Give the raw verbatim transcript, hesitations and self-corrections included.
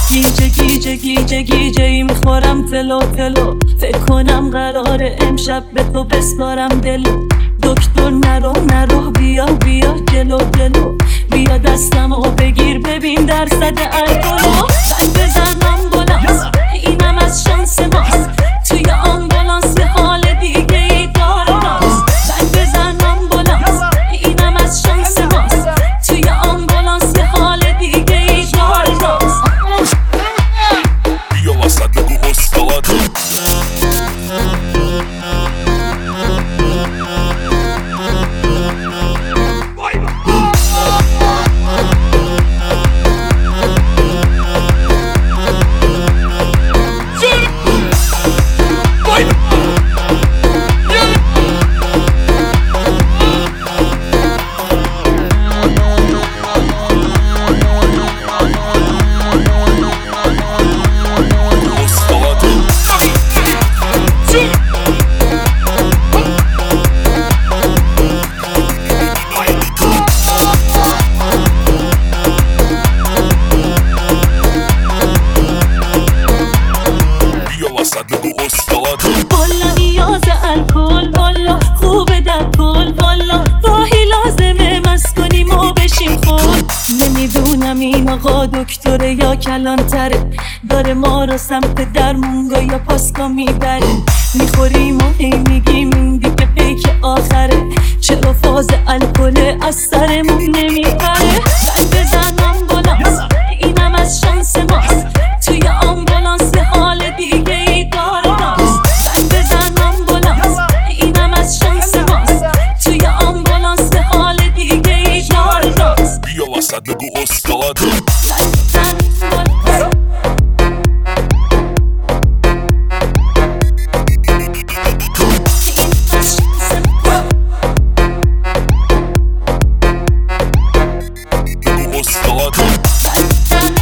گیجه گیجه گیجه گیجه ای میخورم تلو تلو. فکر کنم قراره امشب به تو بسپارم دلو. دکتر نرو نرو بیا بیا جلو جلو. بیا دستمو بگیر ببین درصد الکلو. زنگ بزن آمبولانس اینم از شانس ماست. توی آمبولانس یه حال دیگه ای داره ناز. زنگ بزن آمبولانس اینم از شانس ماست. توی آمبولانس یه حال دیگه ای داره ناز. بیا وسط بگو استاد. والا نیاز الکل والا خوبه در کل والا واهی لازمه مست کنیم و بشیم خود. نمیدونم این آقا دکتره یا کلانتره. داره ما رو سمت درمونگا یا پاسکا میبره. میخوریم و هی میگیم این دیگه پیک آخره. چرا فاز الکل از سرمون نمیپره. زنگ بزن آمبولانس اینم از شانس ماست. توی آمبولانس یه حال دیگه ای داره ناز. زنگ بزن آمبولانس اینم از شانس ماست. توی آمبولانس یه حال دیگه ای داره ناز. بیا وسط بگو استاد. بگو استاد.